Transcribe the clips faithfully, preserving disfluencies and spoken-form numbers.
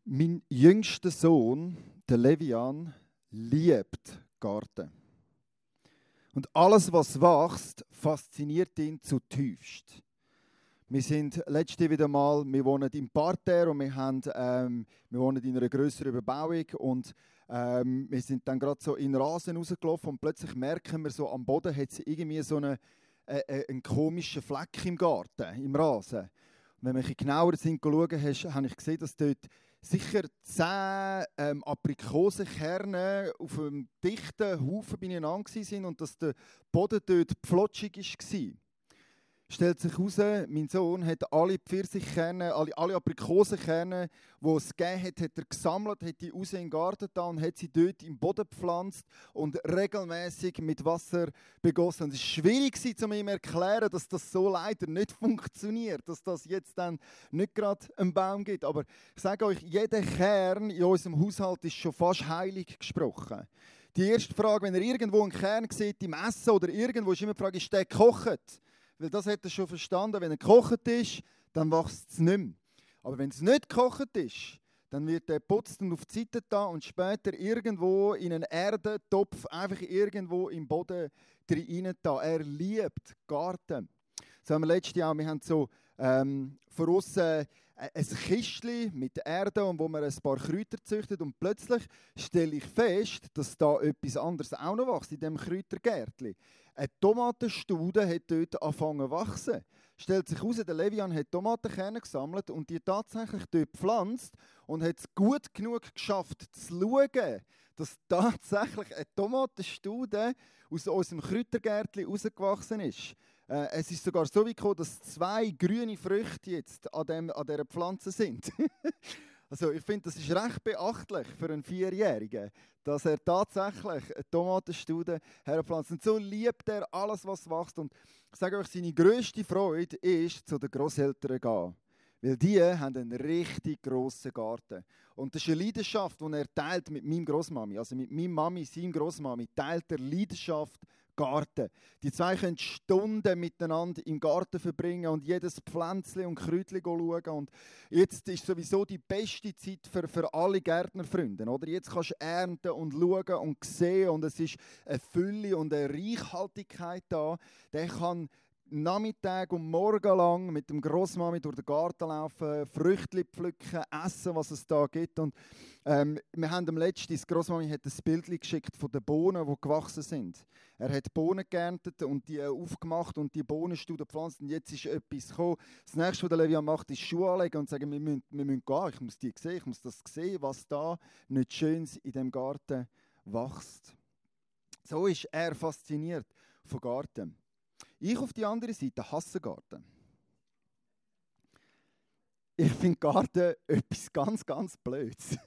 Mein jüngster Sohn, der Levian, liebt Garten. Und alles, was wächst, fasziniert ihn zutiefst. Wir sind letzte wieder mal, wir wohnen im Parterre und wir, haben, ähm, wir wohnen in einer grösseren Überbauung und ähm, wir sind dann gerade so in den Rasen rausgelaufen und plötzlich merken wir so, am Boden hat es irgendwie so eine, äh, äh, einen komischen Fleck im Garten, im Rasen. Und wenn wir ein bisschen genauer sind schauen, hast, habe ich gesehen, dass dort sicher zehn ähm, Aprikosenkerne auf einem dichten Haufen beieinander waren und dass der Boden dort pflotschig war. Stellt sich heraus, mein Sohn hat alle Pfirsichkerne, alle, alle Aprikosenkerne, die es gegeben hat, hat er gesammelt, hat die raus in den Garten da und hat sie dort im Boden gepflanzt und regelmäßig mit Wasser begossen. Und es war schwierig, um ihm zu erklären, dass das so leider nicht funktioniert, dass das jetzt dann nicht gerade einen Baum gibt. Aber ich sage euch, jeder Kern in unserem Haushalt ist schon fast heilig gesprochen. Die erste Frage, wenn ihr irgendwo einen Kern seht im Essen oder irgendwo, ist immer die Frage, ist der gekocht? Weil das hat er schon verstanden, wenn er gekocht ist, dann wächst es nicht mehr. Aber wenn es nicht gekocht ist, dann wird er geputzt und auf die Seite da und später irgendwo in einen Erdentopf, einfach irgendwo im Boden rein da. Er liebt Garten. Das haben wir letztes Jahr, wir haben so ähm, von aussen ein Kistchen mit Erde, und wo man ein paar Kräuter züchtet, und plötzlich stelle ich fest, dass da etwas anderes auch noch wächst in diesem Kräutergärtchen. Eine Tomatenstaude hat dort angefangen zu wachsen. Stellt sich heraus, der Levian hat Tomatenkerne gesammelt und die tatsächlich dort gepflanzt und hat es gut genug geschafft zu schauen, dass tatsächlich eine Tomatenstaude aus unserem Kräutergärtchen rausgewachsen ist. Äh, es ist sogar so weit gekommen, dass zwei grüne Früchte jetzt an, dem, an dieser Pflanze sind. Also ich finde, das ist recht beachtlich für einen Vierjährigen, dass er tatsächlich eine Tomatenstaude herpflanzt. Und so liebt er alles, was wächst. Und ich sage euch, seine grösste Freude ist, zu den Grosseltern zu gehen. Weil die haben einen richtig grossen Garten. Und das ist eine Leidenschaft, die er teilt mit meinem Grossmami. Also mit meiner Mami, seinem Grossmami, teilt er Leidenschaft Garten. Die zwei können Stunden miteinander im Garten verbringen und jedes Pflänzchen und Kräutchen schauen. Und jetzt ist sowieso die beste Zeit für, für alle Gärtnerfreunde. Oder? Jetzt kannst du ernten und schauen und sehen, und es ist eine Fülle und eine Reichhaltigkeit da. Der kann Nachmittag und Morgen lang mit dem Grossmami durch den Garten laufen, Früchte pflücken, essen, was es da gibt. Und ähm, wir haben am letzten, das Grossmami hat ein Bild geschickt von den Bohnen, die gewachsen sind. Er hat Bohnen geerntet und die aufgemacht und die Bohnenstaude gepflanzt. Und jetzt ist etwas gekommen. Das nächste, was der Levian macht, ist Schuhe anlegen und sagen, wir müssen, wir müssen gehen. Ich muss die sehen, ich muss das sehen, was da nicht Schönes in dem Garten wächst. So ist er fasziniert vom Garten. Ich auf die andere Seite hasse Garten. Ich finde Garten etwas ganz, ganz Blödes.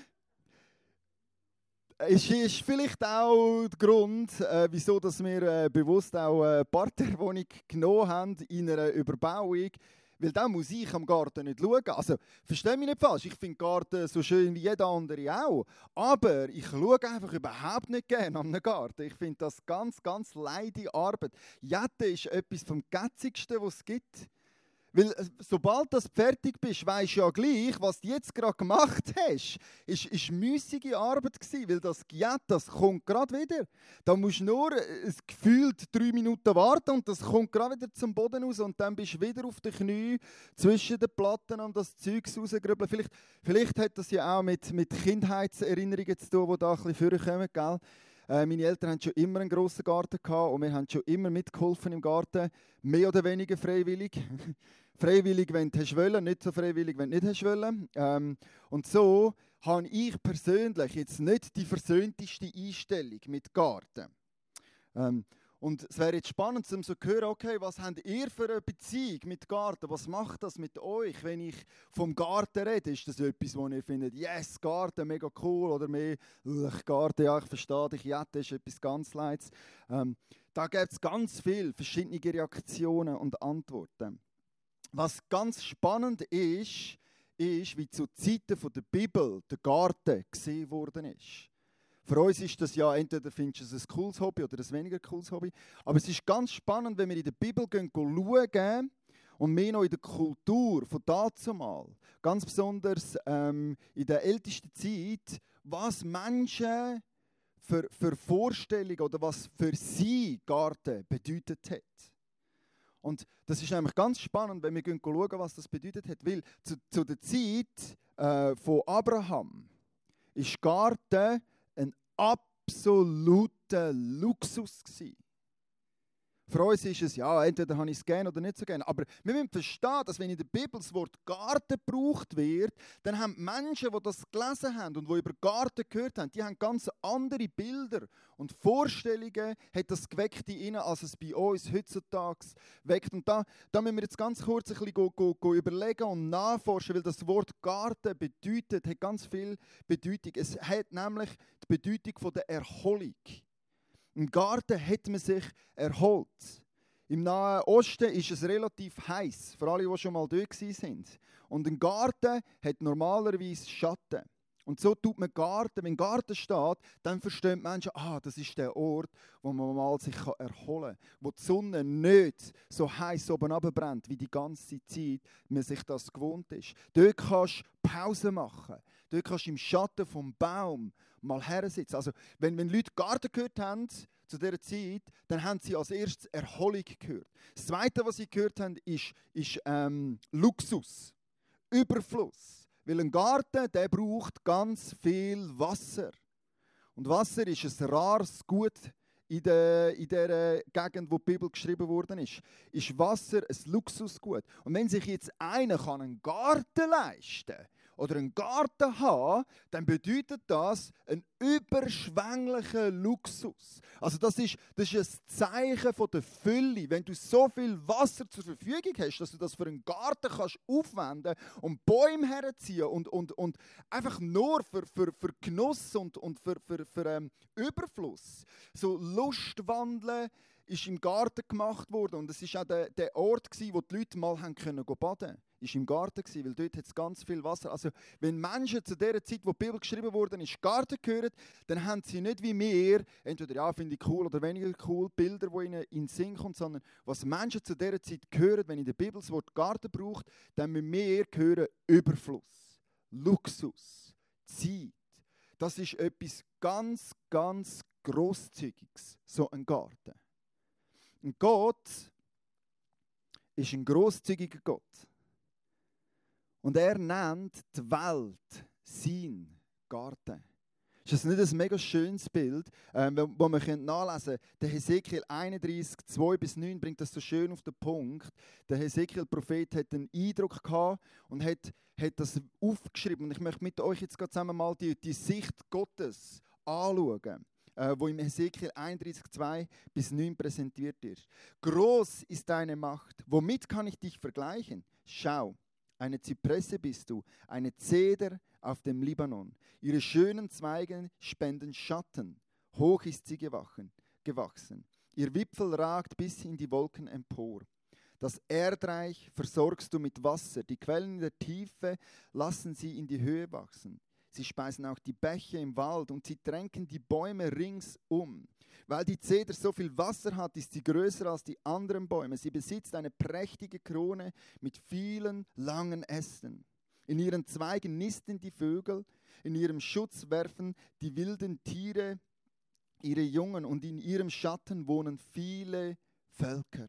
Es ist vielleicht auch der Grund, äh, wieso dass wir äh, bewusst auch eine Parterrewohnung genommen haben in einer Überbauung. Weil da muss ich am Garten nicht schauen. Also, versteh mich nicht falsch, ich finde Garten so schön wie jeder andere auch. Aber ich schaue einfach überhaupt nicht gerne an einem Garten. Ich finde das ganz, ganz leide Arbeit. Jetten ist etwas vom Gätzigsten, was es gibt. Weil sobald du fertig bist, weisst du ja gleich, was du jetzt gerade gemacht hast, ist, ist müßige Arbeit gewesen, weil das Giet, das kommt gerade wieder. Da musst du nur ein gefühlt drei Minuten warten und das kommt gerade wieder zum Boden raus und dann bist du wieder auf den Knien zwischen den Platten und das Zeug rausgrübeln. Vielleicht, vielleicht hat das ja auch mit, mit Kindheitserinnerungen zu tun, die da ein bisschen vorkommen, gell? Äh, meine Eltern hatten schon immer einen grossen Garten gehabt und wir haben schon immer mitgeholfen im Garten, mehr oder weniger freiwillig. Freiwillig, wenn du hast wollen, nicht so freiwillig, wenn du nicht hast wollen. Ähm, und so habe ich persönlich jetzt nicht die versöhnteste Einstellung mit Garten. Ähm, und es wäre jetzt spannend, um so zu hören, okay, was habt ihr für eine Beziehung mit Garten? Was macht das mit euch, wenn ich vom Garten rede? Ist das etwas, wo ihr findet, yes, Garten, mega cool, oder mehr, ach, Garten, ja, ich verstehe dich, ja, das ist etwas ganz Leids. Ähm, da gibt es ganz viele verschiedene Reaktionen und Antworten. Was ganz spannend ist, ist, wie zu Zeiten der Bibel der Garten gesehen worden ist. Für uns ist das ja, entweder findest du es ein cooles Hobby oder ein weniger cooles Hobby. Aber es ist ganz spannend, wenn wir in der Bibel gehen, schauen und mehr noch in der Kultur von dazumal, ganz besonders ähm, in der ältesten Zeit, was Menschen für, für Vorstellungen oder was für sie Garten bedeutet hat. Und das ist nämlich ganz spannend, wenn wir schauen, was das bedeutet hat. Weil zu, zu der Zeit äh, von Abraham ist Garten ein absoluter Luxus gewesen. Für uns ist es, ja, entweder habe ich es gerne oder nicht so gerne. Aber wir müssen verstehen, dass wenn in der Bibel das Wort Garten gebraucht wird, dann haben die Menschen, die das gelesen haben und die über Garten gehört haben, die haben ganz andere Bilder und Vorstellungen, hat das geweckt in ihnen, als es bei uns heutzutage weckt. Und da, da müssen wir jetzt ganz kurz ein bisschen go, go, go überlegen und nachforschen, weil das Wort Garten bedeutet, hat ganz viel Bedeutung. Es hat nämlich die Bedeutung von der Erholung. Im Garten hat man sich erholt. Im Nahen Osten ist es relativ heiß, für alle, die schon mal dort waren. Und ein Garten hat normalerweise Schatten. Und so tut man Garten, wenn Garten steht, dann verstehen die Menschen, ah, das ist der Ort, wo man mal sich erholen kann. Wo die Sonne nicht so heiß oben runterbrennt, wie die ganze Zeit man sich das gewohnt ist. Dort kannst du Pause machen. Dort kannst du im Schatten vom Baum mal hersitzen. Also, wenn, wenn Leute Garten gehört haben, zu dieser Zeit, dann haben sie als erstes Erholung gehört. Das Zweite, was sie gehört haben, ist, ist ähm, Luxus, Überfluss. Weil ein Garten, der braucht ganz viel Wasser. Und Wasser ist ein rares Gut in der, in der Gegend, wo die Bibel geschrieben worden ist. Ist Wasser ein Luxusgut. Und wenn sich jetzt einer kann einen Garten leisten kann, oder einen Garten haben, dann bedeutet das einen überschwänglichen Luxus. Also das ist, das ist ein Zeichen von der Fülle. Wenn du so viel Wasser zur Verfügung hast, dass du das für einen Garten kannst aufwenden und Bäume herziehen und, und, und einfach nur für, für, für Genuss und, und für, für, für ähm, Überfluss. So Lustwandeln ist im Garten gemacht worden und es war auch der, der Ort, wo die Leute mal baden konnten. Ist im Garten gewesen, weil dort hat es ganz viel Wasser. Also wenn Menschen zu der Zeit, wo die Bibel geschrieben wurde, ist Garten gehören, dann haben sie nicht wie wir, entweder ja, finde ich cool oder weniger cool, Bilder, die ihnen in den Sinn kommen, sondern was Menschen zu dieser Zeit hören, wenn in der Bibel das Wort Garten braucht, dann müssen wir hören Überfluss, Luxus, Zeit. Das ist etwas ganz, ganz Grosszügiges, so ein Garten. Und Gott ist ein grosszügiger Gott. Und er nennt die Welt sein Garten. Ist das nicht ein mega schönes Bild, ähm, wo man nachlesen kann? Der Hesekiel einunddreißig, zwei bis neun bringt das so schön auf den Punkt. Der Hesekiel-Prophet hat einen Eindruck gehabt und hat, hat das aufgeschrieben. Und ich möchte mit euch jetzt zusammen mal die, die Sicht Gottes anschauen, äh, wo im Hesekiel einunddreißig, zwei bis neun präsentiert ist. Groß ist deine Macht. Womit kann ich dich vergleichen? Schau. Eine Zypresse bist du, eine Zeder auf dem Libanon. Ihre schönen Zweige spenden Schatten. Hoch ist sie gewachsen. Ihr Wipfel ragt bis in die Wolken empor. Das Erdreich versorgst du mit Wasser. Die Quellen der Tiefe lassen sie in die Höhe wachsen. Sie speisen auch die Bäche im Wald und sie tränken die Bäume ringsum. Weil die Zeder so viel Wasser hat, ist sie größer als die anderen Bäume. Sie besitzt eine prächtige Krone mit vielen langen Ästen. In ihren Zweigen nisten die Vögel, in ihrem Schutz werfen die wilden Tiere ihre Jungen und in ihrem Schatten wohnen viele Völker.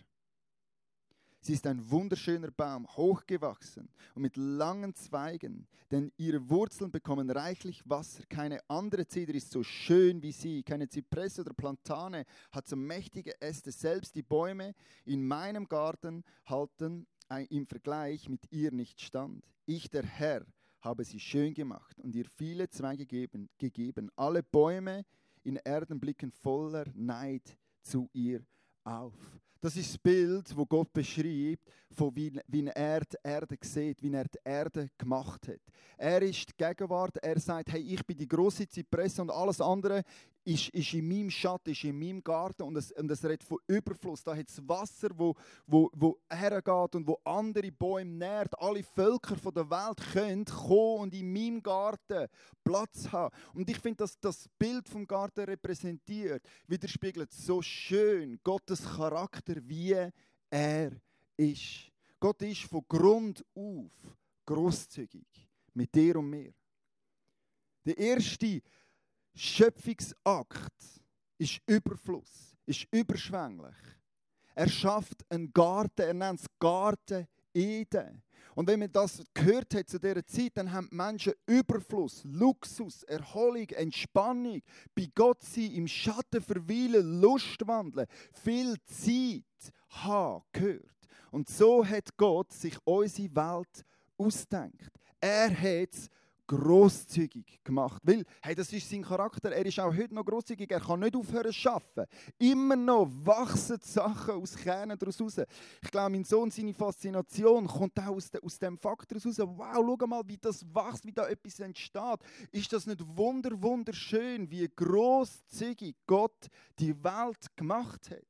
Sie ist ein wunderschöner Baum, hochgewachsen und mit langen Zweigen, denn ihre Wurzeln bekommen reichlich Wasser. Keine andere Zeder ist so schön wie sie. Keine Zypresse oder Plantane hat so mächtige Äste. Selbst die Bäume in meinem Garten halten im Vergleich mit ihr nicht stand. Ich, der Herr, habe sie schön gemacht und ihr viele Zweige gegeben. gegeben. Alle Bäume in Erden blicken voller Neid zu ihr auf. Das ist das Bild, das Gott beschreibt, von wie, wie er die Erde sieht, wie er die Erde gemacht hat. Er ist die Gegenwart, er sagt, hey, ich bin die grosse Zypresse und alles andere ist, ist in meinem Schatten, ist in meinem Garten und es, und es redet von Überfluss. Da hat es Wasser, wo, wo, wo hergeht und wo andere Bäume nährt. Alle Völker von der Welt können kommen und in meinem Garten Platz haben. Und ich finde, dass das Bild vom Garten repräsentiert, widerspiegelt so schön Gottes Charakter, wie er ist. Gott ist von Grund auf grosszügig mit dir und mir. Der erste Schöpfungsakt ist Überfluss, ist überschwänglich. Er schafft einen Garten, er nennt es Garten Eden. Und wenn man das gehört hat zu dieser Zeit, dann haben die Menschen Überfluss, Luxus, Erholung, Entspannung, bei Gott sein, im Schatten verweilen, Lust wandeln, viel Zeit haben gehört. Und so hat Gott sich unsere Welt ausgedacht. Er hat es grosszügig gemacht. Weil, hey, das ist sein Charakter. Er ist auch heute noch grosszügig. Er kann nicht aufhören zu arbeiten. Immer noch wachsen die Sachen aus Kernen daraus raus. Ich glaube, mein Sohn, seine Faszination kommt auch aus, de, aus dem Fakt daraus raus. Wow, schau mal, wie das wächst, wie da etwas entsteht. Ist das nicht wunder, wunderschön, wie grosszügig Gott die Welt gemacht hat?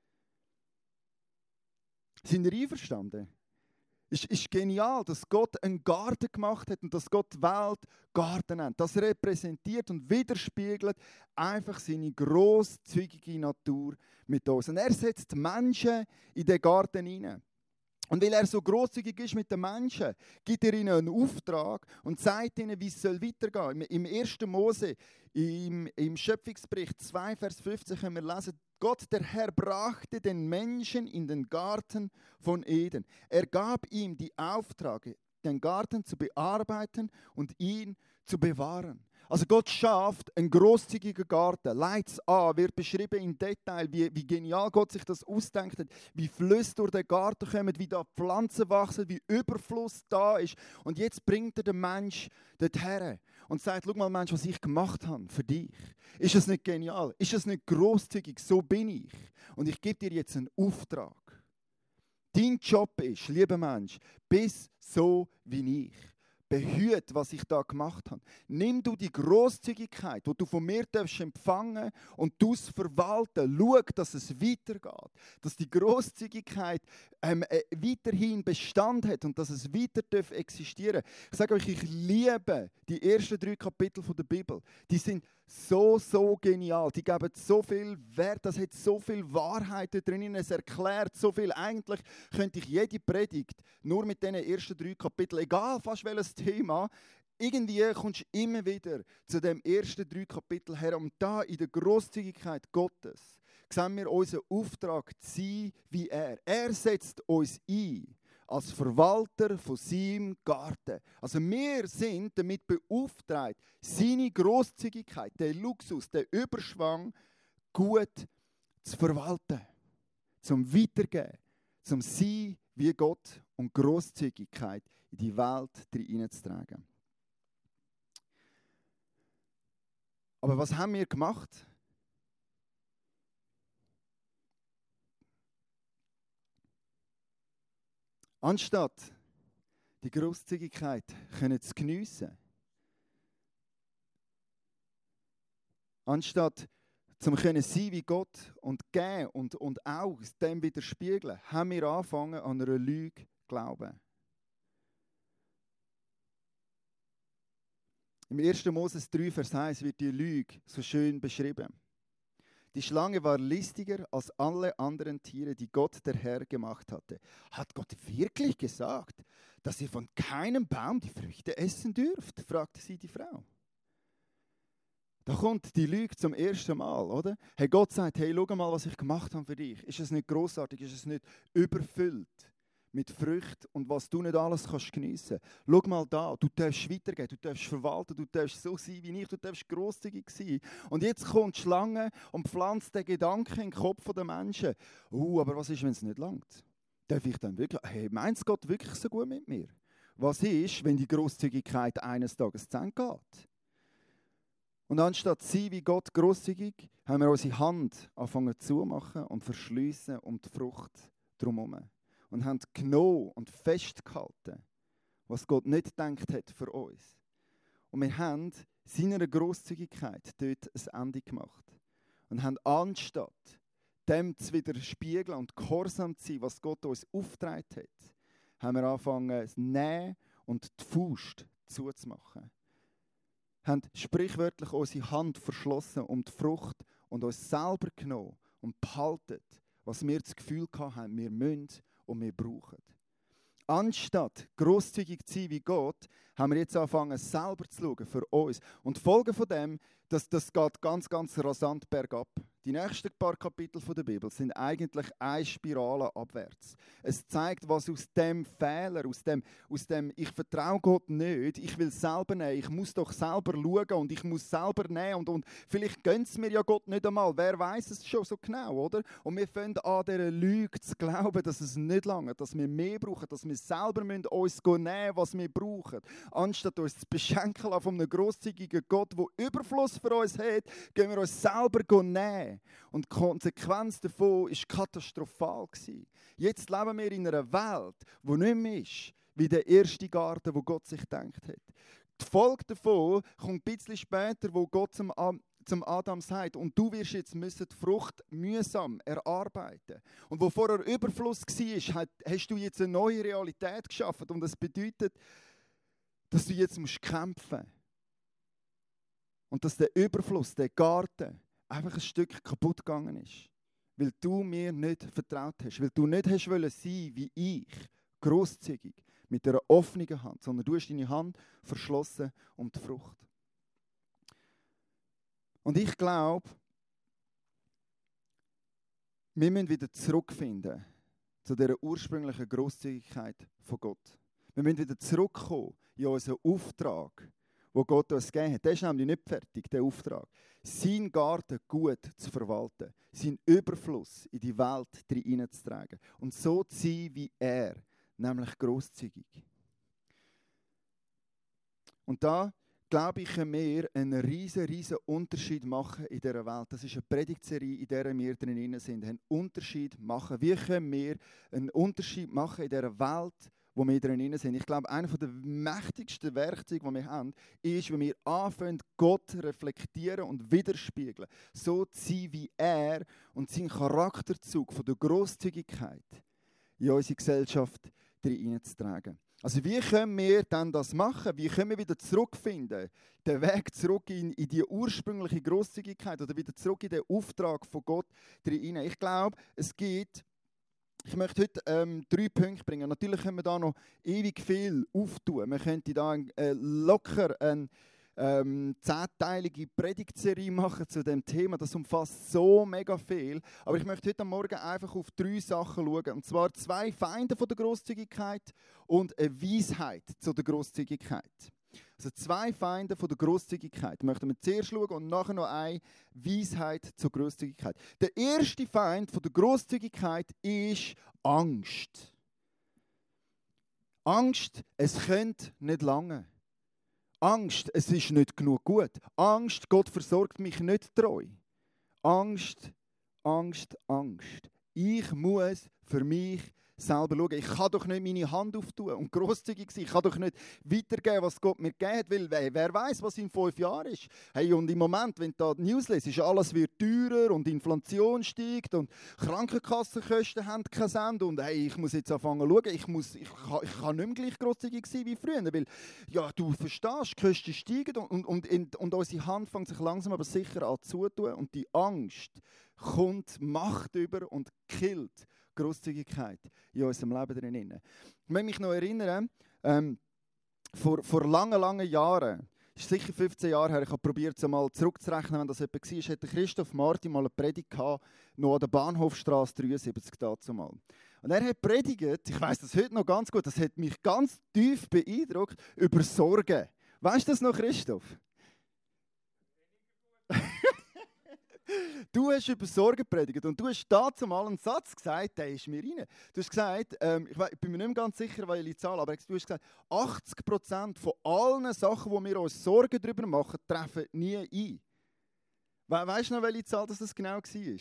Sind ihr einverstanden? Es ist, ist genial, dass Gott einen Garten gemacht hat und dass Gott die Welt Garten nennt. Das repräsentiert und widerspiegelt einfach seine grosszügige Natur mit uns. Und er setzt Menschen in den Garten hinein. Und weil er so grosszügig ist mit den Menschen, gibt er ihnen einen Auftrag und sagt ihnen, wie es weitergehen soll. Im ersten Mose, im, im Schöpfungsbericht zwei, Vers fünfzehn können wir lesen, Gott, der Herr, brachte den Menschen in den Garten von Eden. Er gab ihm die Auftrag, den Garten zu bearbeiten und ihn zu bewahren. Also Gott schafft einen grosszügigen Garten, leitet es an, wird beschrieben im Detail, wie, wie genial Gott sich das ausdenkt hat, wie Flüsse durch den Garten kommen, wie da Pflanzen wachsen, wie Überfluss da ist. Und jetzt bringt er den Mensch dorthin und sagt, schau mal Mensch, was ich gemacht habe für dich. Ist es nicht genial? Ist es nicht grosszügig? So bin ich. Und ich gebe dir jetzt einen Auftrag. Dein Job ist, lieber Mensch, bist so wie ich. Behüte, was ich da gemacht habe. Nimm du die Grosszügigkeit, die du von mir darfst empfangen und du es verwalten. Schau, dass es weitergeht. Dass die Grosszügigkeit ähm, äh, weiterhin Bestand hat und dass es weiter darf existieren. Ich sage euch, ich liebe die ersten drei Kapitel der Bibel. Die sind so, so genial. Die geben so viel Wert, das hat so viel Wahrheit drin. Es erklärt so viel. Eigentlich könnte ich jede Predigt nur mit diesen ersten drei Kapiteln, egal fast welches Thema, irgendwie kommst du immer wieder zu dem ersten drei Kapiteln her. Und da in der Grosszügigkeit Gottes sehen wir unseren Auftrag zu sein wie er. Er setzt uns ein als Verwalter von seinem Garten. Also wir sind damit beauftragt, seine Grosszügigkeit, den Luxus, den Überschwang gut zu verwalten, zum Weitergeben, zum Sein wie Gott und Grosszügigkeit in die Welt hineinzutragen. Aber was haben wir gemacht? Anstatt die Grosszügigkeit zu geniessen, anstatt zum können sein wie Gott und geben und, und auch dem widerspiegeln, haben wir angefangen an einer Lüge zu glauben. Im ersten Moses drei, Vers eins wird die Lüge so schön beschrieben. Die Schlange war listiger als alle anderen Tiere, die Gott, der Herr, gemacht hatte. Hat Gott wirklich gesagt, dass ihr von keinem Baum die Früchte essen dürft? Fragte sie die Frau. Da kommt die Lüge zum ersten Mal, oder? Hey, Gott sagt, hey, schau mal, was ich gemacht habe für dich. Ist es nicht grossartig? Ist es nicht überfüllt mit Früchten und was du nicht alles kannst geniessen? Schau mal da, du darfst weitergehen, du darfst verwalten, du darfst so sein wie ich, du darfst grosszügig sein. Und jetzt kommt die Schlange und pflanzt den Gedanken in den Kopf der Menschen. Uh, aber was ist, wenn es nicht langt? Darf ich dann wirklich, hey, meint Gott wirklich so gut mit mir? Was ist, wenn die Grosszügigkeit eines Tages zu Ende geht? Und anstatt zu sein wie Gott grosszügig, haben wir unsere Hand angefangen zu machen und verschliessen um die Frucht drumherum. Und haben genommen und festgehalten, was Gott nicht gedacht hat für uns. Und wir haben seiner Grosszügigkeit dort ein Ende gemacht. Und haben anstatt dem zu widerspiegeln und gehorsam zu sein, was Gott uns aufgetragen hat, haben wir angefangen, das Nähen und die Faust zuzumachen. Haben sprichwörtlich unsere Hand verschlossen um die Frucht und uns selber genommen und behalten, was wir das Gefühl hatten, wir müssen und wir brauchen. Anstatt grosszügig zu sein wie Gott, haben wir jetzt angefangen, selber zu schauen für uns. Und die Folge von dem, das, das geht ganz, ganz rasant bergab. Die nächsten paar Kapitel der Bibel sind eigentlich eine Spirale abwärts. Es zeigt, was aus dem Fehler, aus dem, aus dem ich vertraue Gott nicht, ich will selber nehmen, ich muss doch selber schauen und ich muss selber nehmen und, und vielleicht gönnt es mir ja Gott nicht einmal, wer weiß es schon so genau, oder? Und wir fangen an, dieser Lüge zu glauben, dass es nicht lange, dass wir mehr brauchen, dass wir selber müssen uns nehmen, was wir brauchen. Anstatt uns zu beschenken von einem grosszügigen Gott, der Überfluss für uns hat, gehen wir uns selber nehmen. Und die Konsequenz davon war katastrophal. Jetzt leben wir in einer Welt, die nicht mehr ist wie der erste Garten, wo Gott sich gedacht hat. Die Folge davon kommt ein bisschen später, wo Gott zum, zum Adam sagt, und du wirst jetzt müssen die Frucht mühsam erarbeiten. Und wo vorher Überfluss war, hast du jetzt eine neue Realität geschaffen. Und das bedeutet, dass du jetzt musst kämpfen musst. Und dass der Überfluss, der Garten, einfach ein Stück kaputt gegangen ist. Weil du mir nicht vertraut hast. Weil du nicht hast wollen sein wie ich, grosszügig, mit einer offenen Hand, sondern du hast deine Hand verschlossen um die Frucht. Und ich glaube, wir müssen wieder zurückfinden zu dieser ursprünglichen Grosszügigkeit von Gott. Wir müssen wieder zurückkommen in unseren Auftrag, wo Gott uns gegeben hat. Der ist nämlich nicht fertig, der Auftrag. Seinen Garten gut zu verwalten, seinen Überfluss in die Welt hineinzutragen und so zu sein wie er, nämlich grosszügig. Und da, glaube ich, können wir einen riesen, riesen Unterschied machen in dieser Welt. Das ist eine Predigtserie, in der wir drin sind. Einen Unterschied machen. Wie können wir einen Unterschied machen in dieser Welt, wo wir drin sind? Ich glaube, einer der mächtigsten Werkzeuge, die wir haben, ist, wenn wir anfangen, Gott reflektieren und widerspiegeln. So zu sein wie er und seinen Charakterzug von der Grosszügigkeit in unsere Gesellschaft hineinzutragen. Also wie können wir dann das machen? Wie können wir wieder zurückfinden? Den Weg zurück in, in die ursprüngliche Grosszügigkeit oder wieder zurück in den Auftrag von Gott hinein. Ich glaube, es gibt, ich möchte heute ähm, drei Punkte bringen. Natürlich können wir da noch ewig viel auftun. Man könnte da äh, locker eine ähm, zehnteilige Predigtserie machen zu dem Thema. Das umfasst so mega viel. Aber ich möchte heute Morgen einfach auf drei Sachen schauen. Und zwar zwei Feinde von der Grosszügigkeit und eine Weisheit zu der Grosszügigkeit. Also zwei Feinde von der Grosszügigkeit möchten wir zuerst schauen und nachher noch eine Weisheit zur Grosszügigkeit. Der erste Feind von der Grosszügigkeit ist Angst. Angst, es könnte nicht lange. Angst, es ist nicht genug gut. Angst, Gott versorgt mich nicht treu. Angst, Angst, Angst. Ich muss für mich selber schauen. Ich kann doch nicht meine Hand auftun und grosszügig sein. Ich kann doch nicht weitergeben, was Gott mir gegeben hat, weil wer weiß, was in fünf Jahren ist. Hey, und im Moment, wenn du da die News liest, ist alles wird teurer und Inflation steigt und Krankenkassenkosten haben keinen Sinn. Und hey, ich muss jetzt anfangen zu schauen. Ich, muss, ich, kann, ich kann nicht mehr gleich grosszügig sein wie früher, weil ja, du verstehst, die Kosten steigen und, und, und, und unsere Hand fängt sich langsam aber sicher an zuzutun und die Angst kommt Macht über und killt Grosszügigkeit in unserem Leben drin. Ich möchte mich noch erinnern, ähm, vor, vor langen, langen Jahren, das ist sicher fünfzehn Jahre her, ich habe probiert, so mal zurückzurechnen, wenn das jemand war, hatte Christoph Martin mal eine Predigt gehabt, noch an der Bahnhofstrasse dreiundsiebzig dazu mal. Und er hat predigt, ich weiss das heute noch ganz gut, das hat mich ganz tief beeindruckt, über Sorgen. Weißt du das noch, Christoph? Du hast über Sorgen predigt und du hast dazu mal einen Satz gesagt, der ist mir rein. Du hast gesagt, ähm, ich, ich bin mir nicht mehr ganz sicher, welche Zahl, aber du hast gesagt, achtzig Prozent von allen Sachen, wo wir uns Sorgen darüber machen, treffen nie ein. We weißt du noch, welche Zahl das genau war? Gell,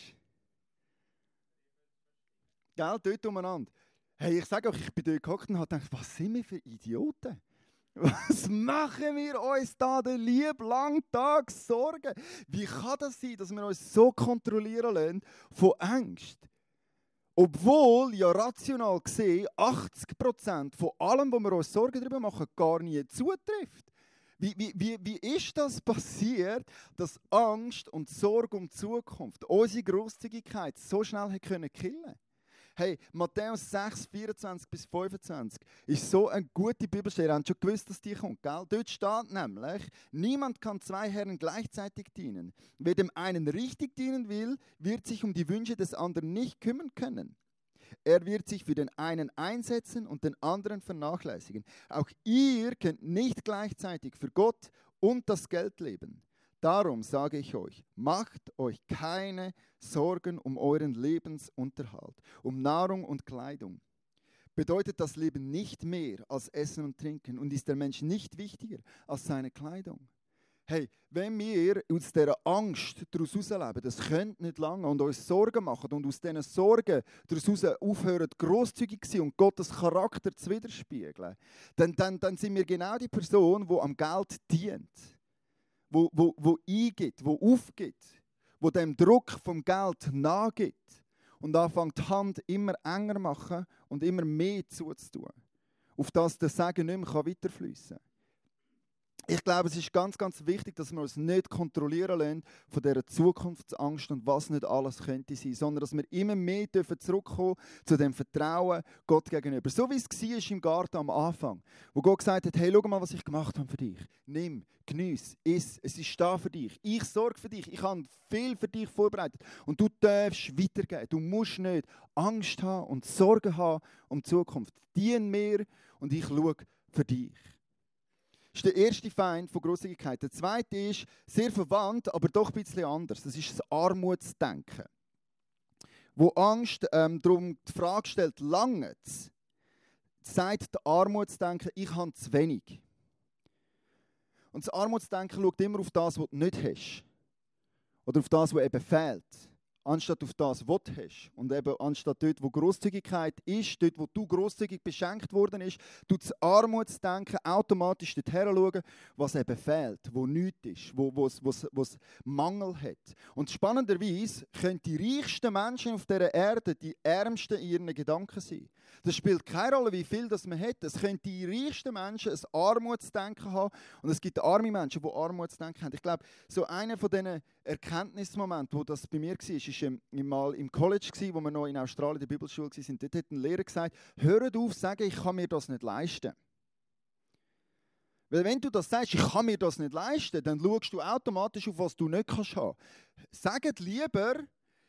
dort umeinander. Hey, ich sage euch, ich bin dort gehockt und habe gedacht, was sind wir für Idioten? Was machen wir uns da den lieben langen Tag Sorgen? Wie kann das sein, dass wir uns so kontrollieren lassen von Angst? Obwohl ja rational gesehen achtzig Prozent von allem, wo wir uns Sorgen darüber machen, gar nie zutrifft. Wie, wie, wie, wie ist das passiert, dass Angst und Sorge um die Zukunft unsere Grosszügigkeit so schnell killen können? Hey, Matthäus sechs, vierundzwanzig bis fünfundzwanzig ist so eine gute Bibelstelle. Ihr habt schon gewusst, dass die kommt, gell? Dort steht nämlich, niemand kann zwei Herren gleichzeitig dienen. Wer dem einen richtig dienen will, wird sich um die Wünsche des anderen nicht kümmern können. Er wird sich für den einen einsetzen und den anderen vernachlässigen. Auch ihr könnt nicht gleichzeitig für Gott und das Geld leben. Darum sage ich euch, macht euch keine Sorgen um euren Lebensunterhalt, um Nahrung und Kleidung. Bedeutet das Leben nicht mehr als Essen und Trinken und ist der Mensch nicht wichtiger als seine Kleidung? Hey, wenn wir aus dieser Angst daraus herausleben, das könnte nicht lange, und uns Sorgen machen und aus diesen Sorgen daraus aufhören, grosszügig zu sein und Gottes Charakter zu widerspiegeln, dann, dann, dann sind wir genau die Person, die am Geld dient, wo, wo, wo eingibt, wo aufgibt, wo dem Druck vom Geld nachgibt und anfängt die Hand immer enger machen und immer mehr zuzutun, auf das der Segen nicht mehr weiterfließen kann. Ich glaube, es ist ganz, ganz wichtig, dass wir uns nicht kontrollieren lassen von dieser Zukunftsangst und was nicht alles könnte sein, sondern dass wir immer mehr dürfen zurückkommen zu dem Vertrauen Gott gegenüber. So wie es war im Garten am Anfang, wo Gott gesagt hat, hey, schau mal, was ich gemacht habe für dich. Nimm, geniess, iss, es ist da für dich. Ich sorge für dich, ich habe viel für dich vorbereitet. Und du darfst weitergeben. Du musst nicht Angst haben und Sorgen haben um die Zukunft. Dien mir und ich schaue für dich. Das ist der erste Feind von Grosszügigkeit. Der zweite ist sehr verwandt, aber doch ein bisschen anders. Das ist das Armutsdenken. Wo Angst ähm, darum die Frage stellt, lange sagt der Armutsdenken, ich habe zu wenig. Und das Armutsdenken schaut immer auf das, was du nicht hast. Oder auf das, was eben fehlt. Anstatt auf das, was du hast. Und eben anstatt dort, wo Grosszügigkeit ist, dort, wo du grosszügig beschenkt worden ist, tut das Armutsdenken automatisch dorthin schauen, was eben fehlt, wo nichts ist, wo es Mangel hat. Und spannenderweise können die reichsten Menschen auf dieser Erde die ärmsten in ihren Gedanken sein. Das spielt keine Rolle, wie viel das man hat. Es können die reichsten Menschen ein Armutsdenken haben und es gibt arme Menschen, die Armutsdenken haben. Ich glaube, so einer von diesen Erkenntnismomenten, wo das bei mir war, ist ähm, mal im College, wo wir noch in Australien in der Bibelschule waren. Dort hat ein Lehrer gesagt, hört auf zu sagen, ich kann mir das nicht leisten. Weil wenn du das sagst, ich kann mir das nicht leisten, dann schaust du automatisch auf, was du nicht kannst haben. Sagt lieber,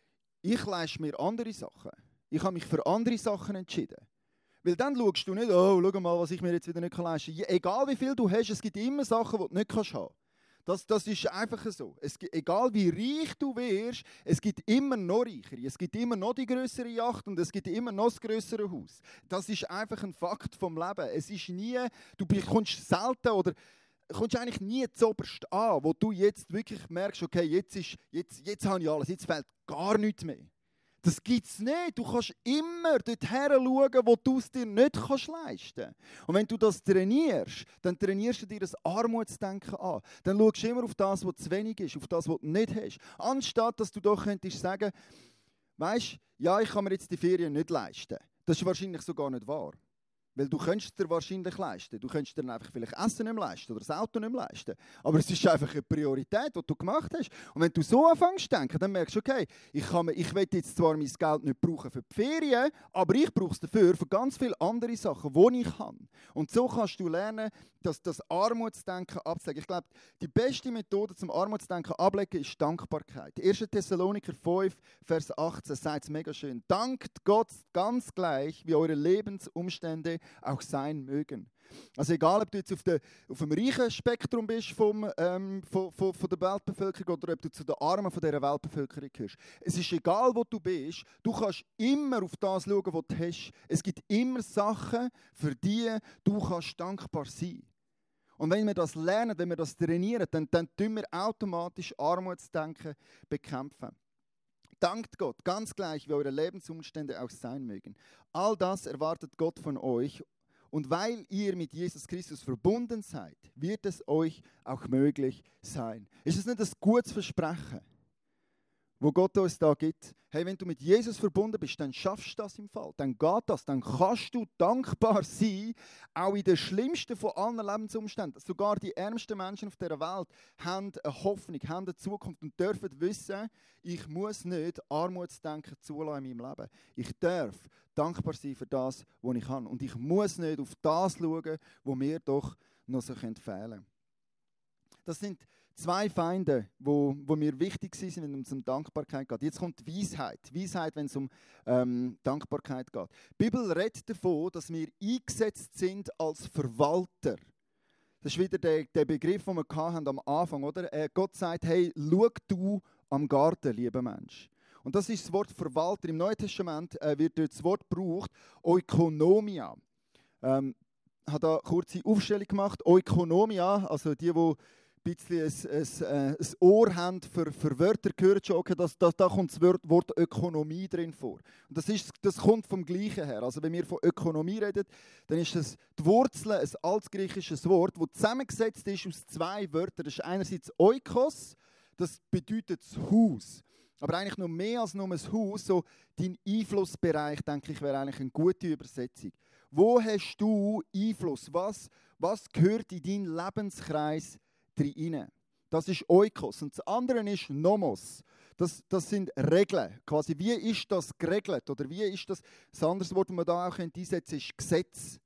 ich leiste mir andere Sachen. Ich habe mich für andere Sachen entschieden. Weil dann schaust du nicht, oh, schau mal, was ich mir jetzt wieder nicht leisten kann. Egal wie viel du hast, es gibt immer Sachen, die du nicht kannst haben. Das, das ist einfach so. Es, egal wie reich du wirst, es gibt immer noch reichere. Es gibt immer noch die grössere Yacht und es gibt immer noch das grössere Haus. Das ist einfach ein Fakt vom Leben. Es ist nie, du kommst selten oder kommst eigentlich nie zuoberst an, wo du jetzt wirklich merkst, okay, jetzt, ist, jetzt, jetzt habe ich alles, jetzt fehlt gar nichts mehr. Das gibt es nicht. Du kannst immer dorthin schauen, wo du es dir nicht kannst leisten kannst. Und wenn du das trainierst, dann trainierst du dir das Armutsdenken an. Dann schaust du immer auf das, was zu wenig ist, auf das, was du nicht hast. Anstatt, dass du doch könntest sagen, weisst, ja, ich kann mir jetzt die Ferien nicht leisten. Das ist wahrscheinlich sogar nicht wahr. Weil du könntest es dir wahrscheinlich leisten. Du könntest dir einfach vielleicht Essen nicht mehr leisten oder das Auto nicht mehr leisten. Aber es ist einfach eine Priorität, die du gemacht hast. Und wenn du so anfängst zu denken, dann merkst du, okay, ich, kann, ich will jetzt zwar mein Geld nicht brauchen für die Ferien, aber ich brauche es dafür für ganz viele andere Sachen, die ich kann. Und so kannst du lernen, dass das Armutsdenken abzulegen. Ich glaube, die beste Methode zum Armutsdenken ablegen ist Dankbarkeit. erster Thessaloniker fünf, Vers achtzehn sagt es mega schön. Dankt Gott ganz gleich, wie eure Lebensumstände auch sein mögen. Also egal, ob du jetzt auf, der, auf dem reichen Spektrum bist vom, ähm, von, von, von der Weltbevölkerung oder ob du zu den Armen von dieser Weltbevölkerung gehörst. Es ist egal, wo du bist, du kannst immer auf das schauen, was du hast. Es gibt immer Sachen, für die du kannst dankbar sein. Und wenn wir das lernen, wenn wir das trainieren, dann, dann tun wir automatisch Armutsdenken bekämpfen. Dankt Gott, ganz gleich, wie eure Lebensumstände auch sein mögen. All das erwartet Gott von euch. Und weil ihr mit Jesus Christus verbunden seid, wird es euch auch möglich sein. Ist es nicht ein gutes Versprechen? wo Gott uns da gibt. Hey, wenn du mit Jesus verbunden bist, dann schaffst du das im Fall. Dann geht das. Dann kannst du dankbar sein, auch in den schlimmsten von allen Lebensumständen. Sogar die ärmsten Menschen auf dieser Welt haben eine Hoffnung, haben eine Zukunft und dürfen wissen, ich muss nicht Armutsdenken zulassen in meinem Leben. Ich darf dankbar sein für das, was ich habe. Und ich muss nicht auf das schauen, wo mir doch noch so fehlen können. Das sind zwei Feinde, wo, wo mir wichtig sind, wenn es um Dankbarkeit geht. Jetzt kommt Weisheit. Weisheit, wenn es um ähm, Dankbarkeit geht. Die Bibel redet davon, dass wir eingesetzt sind als Verwalter. Das ist wieder der, der Begriff, den wir hatten am Anfang, oder? Äh, Gott sagt, hey, schau du am Garten, lieber Mensch. Und das ist das Wort Verwalter. Im Neuen Testament äh, wird dort das Wort gebraucht, Oikonomia. Ähm, ich habe da eine kurze Aufstellung gemacht. Oikonomia, also die, die ein bisschen ein, ein, ein Ohr haben für, für Wörter, gehört schon, okay, das, das, da kommt das Wort, Wort Ökonomie drin vor. Und das, ist, das kommt vom Gleichen her. Also wenn wir von Ökonomie reden, dann ist das die Wurzel, ein altgriechisches Wort, das zusammengesetzt ist aus zwei Wörtern. Das ist einerseits Oikos, das bedeutet das Haus. Aber eigentlich noch mehr als nur ein Haus, so dein Einflussbereich, denke ich, wäre eigentlich eine gute Übersetzung. Wo hast du Einfluss? Was, was gehört in deinen Lebenskreis rein? Das ist Oikos. Und das andere ist Nomos. Das, das sind Regeln. Quasi, wie ist das geregelt? Oder wie ist das? Das andere Wort, das man da auch einsetzen könnte, ist Gesetz.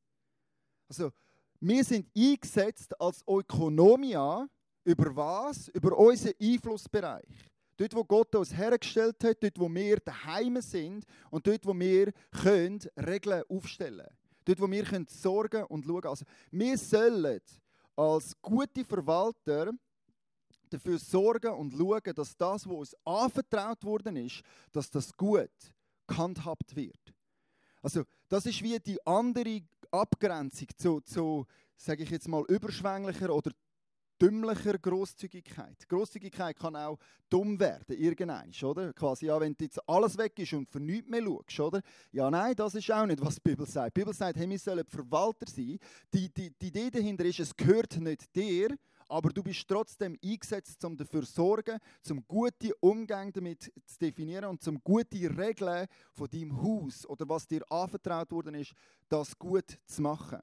Also, wir sind eingesetzt als Oikonomia über was? Über unseren Einflussbereich. Dort, wo Gott uns hergestellt hat, dort, wo wir daheim sind und dort, wo wir können Regeln aufstellen können. Dort, wo wir können sorgen und schauen. Also, wir sollen als gute Verwalter dafür sorgen und schauen, dass das, was uns anvertraut worden ist, dass das gut gehandhabt wird. Also, das ist wie die andere Abgrenzung zu, zu sage ich jetzt mal, überschwänglicher oder dümmlicher Grosszügigkeit. Grosszügigkeit kann auch dumm werden, irgendwann, oder? Quasi, ja, wenn jetzt alles weg ist und für nichts mehr schaust, oder? Ja, nein, das ist auch nicht, was die Bibel sagt. Die Bibel sagt, hey, wir sollen Verwalter sein. Die, die, die Idee dahinter ist, es gehört nicht dir, aber du bist trotzdem eingesetzt, um dafür zu sorgen, um gute Umgänge damit zu definieren und um gute Regeln von deinem Haus oder was dir anvertraut worden ist, das gut zu machen.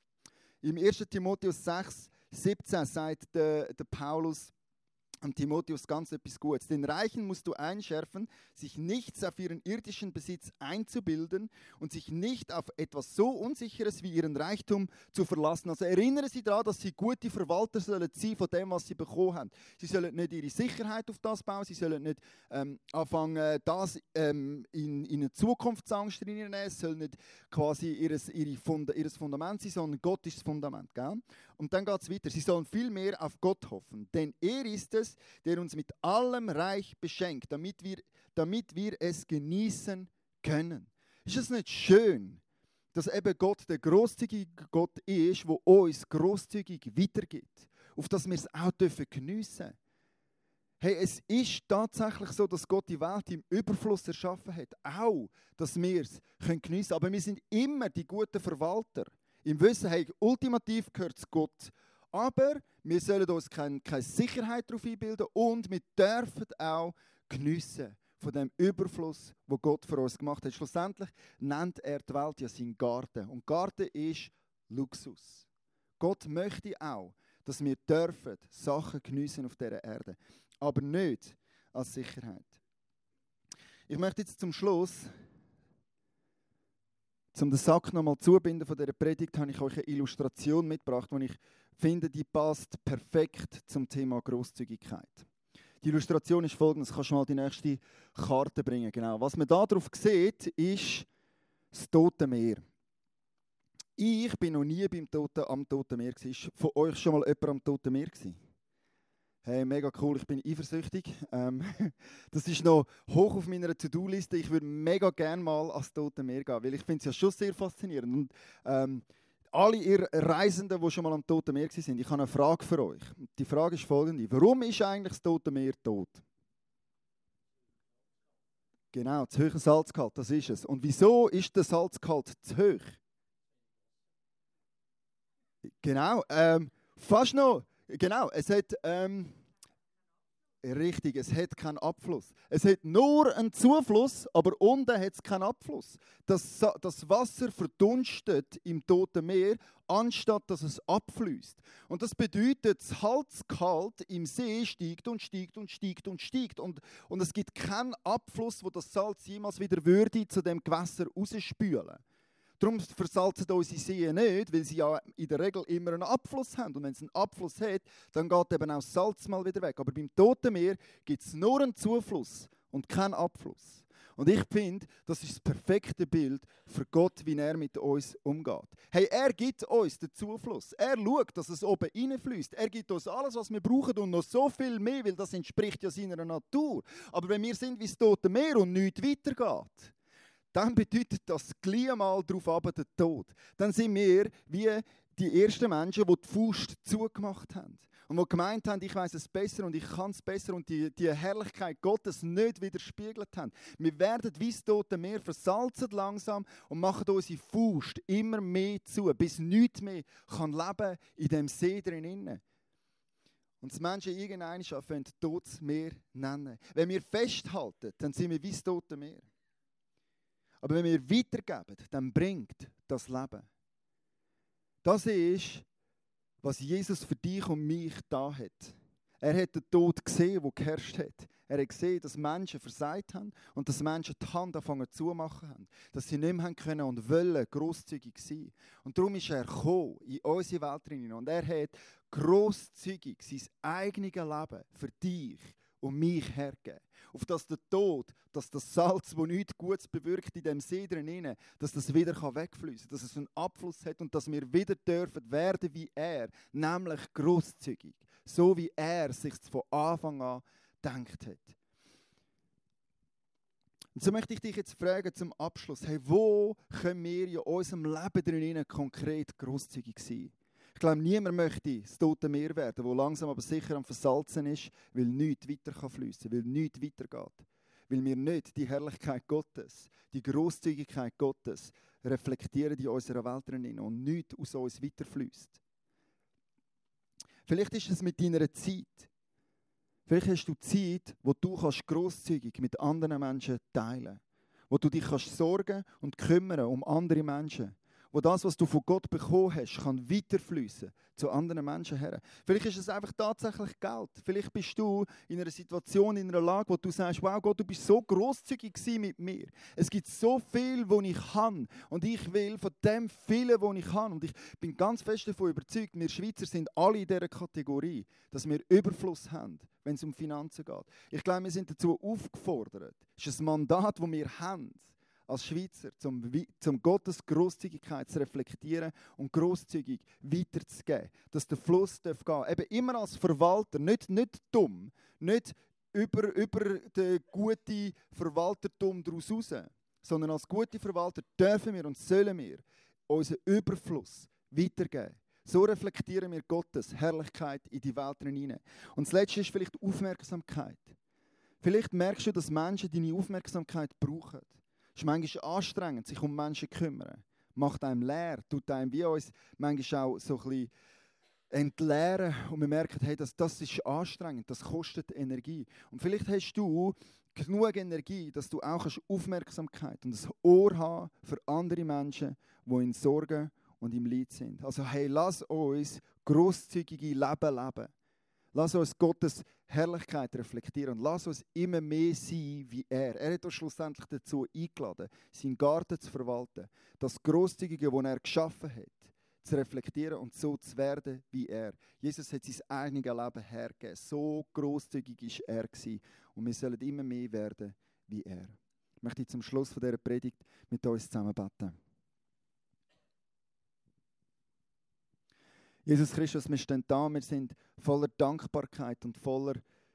Im ersten Timotheus sechs, siebzehn sagt der, der Paulus an Timotheus ganz etwas Gutes. Den Reichen musst du einschärfen, sich nichts auf ihren irdischen Besitz einzubilden und sich nicht auf etwas so Unsicheres wie ihren Reichtum zu verlassen. Also erinnere sie daran, dass sie gute Verwalter sollen sein von dem, was sie bekommen haben. Sie sollen nicht ihre Sicherheit auf das bauen, sie sollen nicht ähm, anfangen, das ähm, in, in eine Zukunftsangst reinnehmen, es soll nicht quasi ihres, ihre Fund, ihres Fundament sein, sondern Gott ist das Fundament. Gell? Und dann geht es weiter. Sie sollen viel mehr auf Gott hoffen, denn er ist es, der uns mit allem Reich beschenkt, damit wir, damit wir es genießen können. Ist es nicht schön, dass eben Gott der grosszügige Gott ist, der uns grosszügig weitergibt, auf das wir es auch geniessen dürfen? Hey, es ist tatsächlich so, dass Gott die Welt im Überfluss erschaffen hat, auch, dass wir es geniessen können. Aber wir sind immer die guten Verwalter. Im Wissen, hey, ultimativ gehört es Gott. Aber wir sollen uns keine, keine Sicherheit darauf einbilden und wir dürfen auch geniessen von dem Überfluss, den Gott für uns gemacht hat. Schlussendlich nennt er die Welt ja seinen Garten. Und Garten ist Luxus. Gott möchte auch, dass wir dürfen Sachen geniessen auf dieser Erde. Aber nicht als Sicherheit. Ich möchte jetzt zum Schluss, um den Sack nochmal zubinden von dieser Predigt, habe ich euch eine Illustration mitgebracht, die ich finde, die passt perfekt zum Thema Grosszügigkeit. Die Illustration ist folgendes, kannst du mal die nächste Karte bringen. Genau. Was man da drauf sieht, ist das Tote Meer. Ich bin noch nie beim Toten, am Toten Meer gewesen. Ist von euch schon mal jemand am Toten Meer gewesen? Hey, mega cool, ich bin eifersüchtig. Ähm, das ist noch hoch auf meiner To-Do-Liste. Ich würde mega gerne mal ans Tote Meer gehen, weil ich finde es ja schon sehr faszinierend. Und, ähm, alle ihr Reisenden, die schon mal am Toten Meer waren, ich habe eine Frage für euch. Die Frage ist folgende. Warum ist eigentlich das Tote Meer tot? Genau, zu hoher Salzgehalt, das ist es. Und wieso ist der Salzgehalt zu hoch? Genau, ähm, fast noch. Genau, es hat, ähm, Richtig, es hat keinen Abfluss. Es hat nur einen Zufluss, aber unten hat es keinen Abfluss. Das, das Wasser verdunstet im Toten Meer, anstatt dass es abfließt. Und das bedeutet, das Salzgehalt im See steigt und steigt und steigt und steigt. Und, und es gibt keinen Abfluss, wo das Salz jemals wieder würde zu dem Gewässer rausspülen. Darum versalzen unsere Seen nicht, weil sie ja in der Regel immer einen Abfluss haben. Und wenn es einen Abfluss hat, dann geht eben auch das Salz mal wieder weg. Aber beim Toten Meer gibt es nur einen Zufluss und keinen Abfluss. Und ich finde, das ist das perfekte Bild für Gott, wie er mit uns umgeht. Hey, er gibt uns den Zufluss. Er schaut, dass es oben reinfließt. Er gibt uns alles, was wir brauchen und noch so viel mehr, weil das entspricht ja seiner Natur. Aber wenn wir sind wie das Tote Meer und nichts weitergeht, dann bedeutet das gleich mal darauf ab, der Tod. Dann sind wir wie die ersten Menschen, die die Faust zugemacht haben. Und die gemeint haben, ich weiss es besser und ich kann es besser und die, die Herrlichkeit Gottes nicht widerspiegelt haben. Wir werden wie das Tote Meer versalzen langsam und machen unsere Faust immer mehr zu, bis nichts mehr kann leben in dem See drin. Und die Menschen irgendwann anfangen, Totes Meer nennen. Wenn wir festhalten, dann sind wir wie das Tote Meer. Aber wenn wir weitergeben, dann bringt das Leben. Das ist, was Jesus für dich und mich da hat. Er hat den Tod gesehen, der geherrscht hat. Er hat gesehen, dass Menschen versagt haben und dass Menschen die Hand anfangen zu machen haben. Dass sie nicht mehr haben können und wollen grosszügig sein. Und darum ist er gekommen in unsere Welt hinein. Und er hat grosszügig sein eigenes Leben für dich und mich hergeben. Auf dass der Tod, dass das Salz, das nichts Gutes bewirkt in dem See drin, dass das wieder wegfließen kann, dass es einen Abfluss hat und dass wir wieder dürfen werden wie er, nämlich grosszügig. So wie er sich von Anfang an gedacht hat. Und so möchte ich dich jetzt fragen zum Abschluss, hey, wo können wir in unserem Leben drin konkret grosszügig sein? Ich glaube, niemand möchte das Tote Meer werden, wo langsam aber sicher am Versalzen ist, weil nichts weiter fließen kann, weil nichts weitergeht. Weil wir nicht die Herrlichkeit Gottes, die Grosszügigkeit Gottes reflektieren in unserer Welt drin und nichts aus uns weiterfließt. Vielleicht ist es mit deiner Zeit. Vielleicht hast du Zeit, wo du kannst grosszügig mit anderen Menschen teilen kannst. Wo du dich kannst sorgen und kümmern um andere Menschen. Wo das, was du von Gott bekommen hast, kann weiterfließen zu anderen Menschen her. Vielleicht ist es einfach tatsächlich Geld. Vielleicht bist du in einer Situation, in einer Lage, wo du sagst, wow Gott, du bist so grosszügig mit mir. Es gibt so viel, was ich kann. Und ich will von dem vielen, was ich kann. Und ich bin ganz fest davon überzeugt, wir Schweizer sind alle in dieser Kategorie, dass wir Überfluss haben, wenn es um Finanzen geht. Ich glaube, wir sind dazu aufgefordert. Es ist ein Mandat, das wir haben. Als Schweizer, zum, zum Gottes Grosszügigkeit zu reflektieren und grosszügig weiterzugeben. Dass der Fluss gehen darf. Eben immer als Verwalter, nicht, nicht dumm, nicht über, über den guten Verwaltertum daraus raus, sondern als gute Verwalter dürfen wir und sollen wir unseren Überfluss weitergeben. So reflektieren wir Gottes Herrlichkeit in die Welt hinein. Und das Letzte ist vielleicht Aufmerksamkeit. Vielleicht merkst du, dass Menschen deine Aufmerksamkeit brauchen. Es ist manchmal anstrengend, sich um Menschen zu kümmern. Macht einem leer, tut einem wie uns manchmal auch so ein bisschen entleeren. Und wir merken, hey, das, das ist anstrengend, das kostet Energie. Und vielleicht hast du genug Energie, dass du auch Aufmerksamkeit und ein Ohr haben für andere Menschen, die in Sorgen und im Leid sind. Also hey, lass uns grosszügige Leben leben. Lass uns Gottes Herrlichkeit reflektieren und lass uns immer mehr sein wie er. Er hat uns schlussendlich dazu eingeladen, seinen Garten zu verwalten, das Grosszügige, das er geschaffen hat, zu reflektieren und so zu werden wie er. Jesus hat sein eigenes Leben hergegeben. So grosszügig war er gewesen. Und wir sollen immer mehr werden wie er. Ich möchte zum Schluss von dieser Predigt mit uns zusammen beten. Jesus Christus, wir stehen da, wir sind voller Dankbarkeit und voller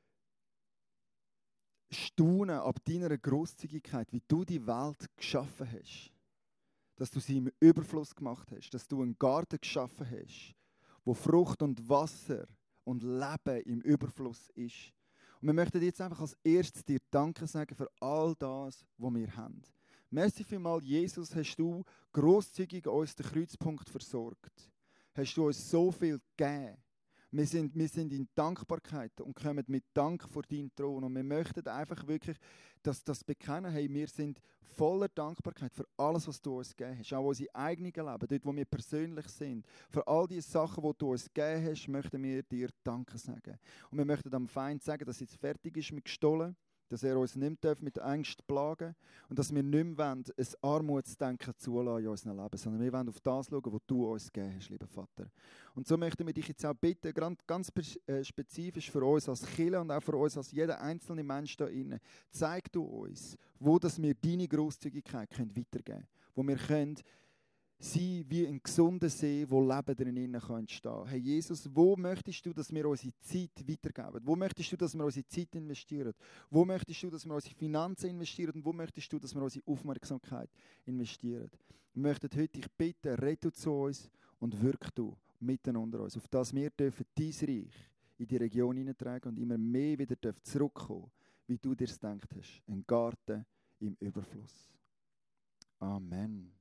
Staunen ab deiner Grosszügigkeit, wie du die Welt geschaffen hast. Dass du sie im Überfluss gemacht hast, dass du einen Garten geschaffen hast, wo Frucht und Wasser und Leben im Überfluss ist. Und wir möchten jetzt einfach als erstes dir Danke sagen für all das, was wir haben. Merci vielmals, Jesus, hast du grosszügig uns den Kreuzpunkt versorgt. Hast du uns so viel gegeben. Wir sind, wir sind in Dankbarkeit und kommen mit Dank vor deinen Thron. Und wir möchten einfach wirklich, dass das bekennen, hey, wir sind voller Dankbarkeit für alles, was du uns gegeben hast. Auch unser eigenes Leben, dort, wo wir persönlich sind. Für all die Sachen, die du uns gegeben hast, möchten wir dir Danke sagen. Und wir möchten am Feind sagen, dass es jetzt fertig ist mit gestohlen, dass er uns nicht darf mit Ängsten plagen und dass wir nicht mehr wollen, ein Armutsdenken zulassen in unserem Leben, sondern wir wollen auf das schauen, was du uns gegeben hast, lieber Vater. Und so möchten wir dich jetzt auch bitten, ganz spezifisch für uns als Kirche und auch für uns als jeder einzelne Mensch da innen, zeig du uns, wo dass wir deine Grosszügigkeit können weitergeben können, wo wir können sein wie ein gesunder See, wo Leben drin entstehen kann. Hey Jesus, wo möchtest du, dass wir unsere Zeit weitergeben? Wo möchtest du, dass wir unsere Zeit investieren? Wo möchtest du, dass wir unsere Finanzen investieren? Und wo möchtest du, dass wir unsere Aufmerksamkeit investieren? Wir möchten heute dich bitten, red du zu uns und wirk du mitten unter uns, auf dass wir dürfen dein Reich in die Region hineintragen und immer mehr wieder dürfen zurückkommen, wie du dir es gedacht hast. Ein Garten im Überfluss. Amen.